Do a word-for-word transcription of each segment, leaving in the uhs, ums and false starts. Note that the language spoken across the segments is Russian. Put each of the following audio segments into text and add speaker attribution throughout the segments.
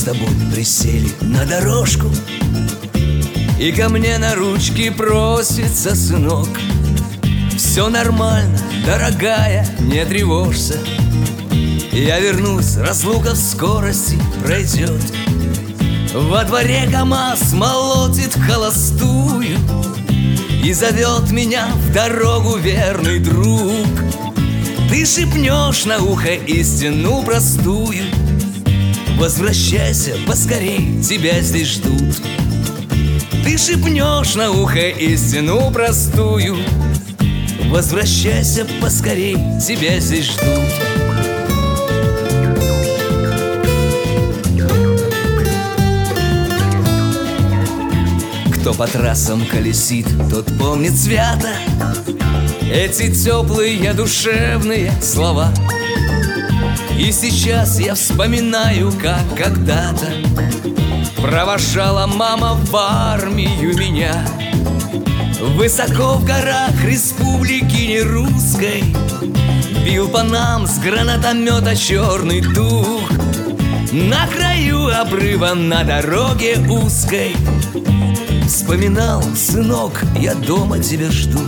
Speaker 1: тобой присели на дорожку, и ко мне на ручки просится сынок. Все нормально, дорогая, не тревожься, я вернусь, разлука в скорости пройдет. Во дворе КамАЗ молотит холостую, и зовет меня в дорогу верный друг. Ты шепнешь на ухо истину простую: возвращайся поскорей, тебя здесь ждут. Ты шепнешь на ухо истину простую: возвращайся поскорей, тебя здесь ждут. Кто по трассам колесит, тот помнит свято эти теплые душевные слова. И сейчас я вспоминаю, как когда-то провожала мама в армию меня. Высоко в горах республики нерусской бил по нам с гранатомета черный дух. На краю обрыва на дороге узкой вспоминал: сынок, я дома тебя жду.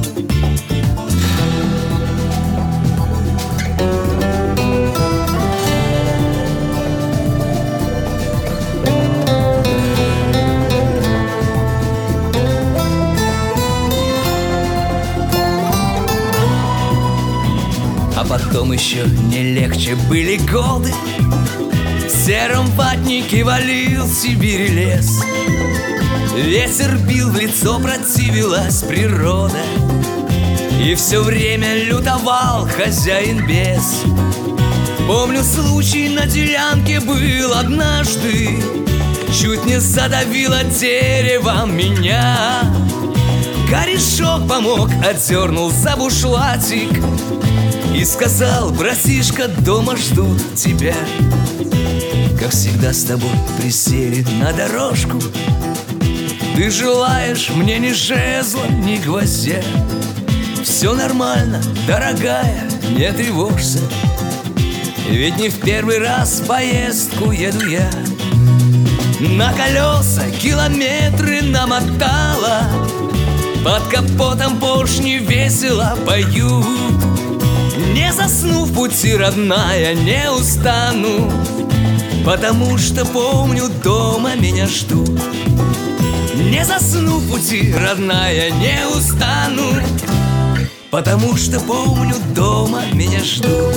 Speaker 1: А потом еще не легче были годы. В сером ватнике валил Сибирь лес. Ветер бил в лицо, противилась природа, и все время лютовал хозяин бес. Помню, случай на делянке был однажды, чуть не задавило деревом меня. Корешок помог, отдернул за бушлатик и сказал: братишка, дома ждут тебя. Как всегда с тобой присели на дорожку, ты желаешь мне ни жезла, ни гвоздя. Все нормально, дорогая, не тревожься, ведь не в первый раз в поездку еду я. На колеса километры намотала, под капотом поршни весело поют. Не засну в пути, родная, не устану, потому что помню, дома меня ждут. Не засну в пути, родная, не устану, потому что помню, дома меня ждут.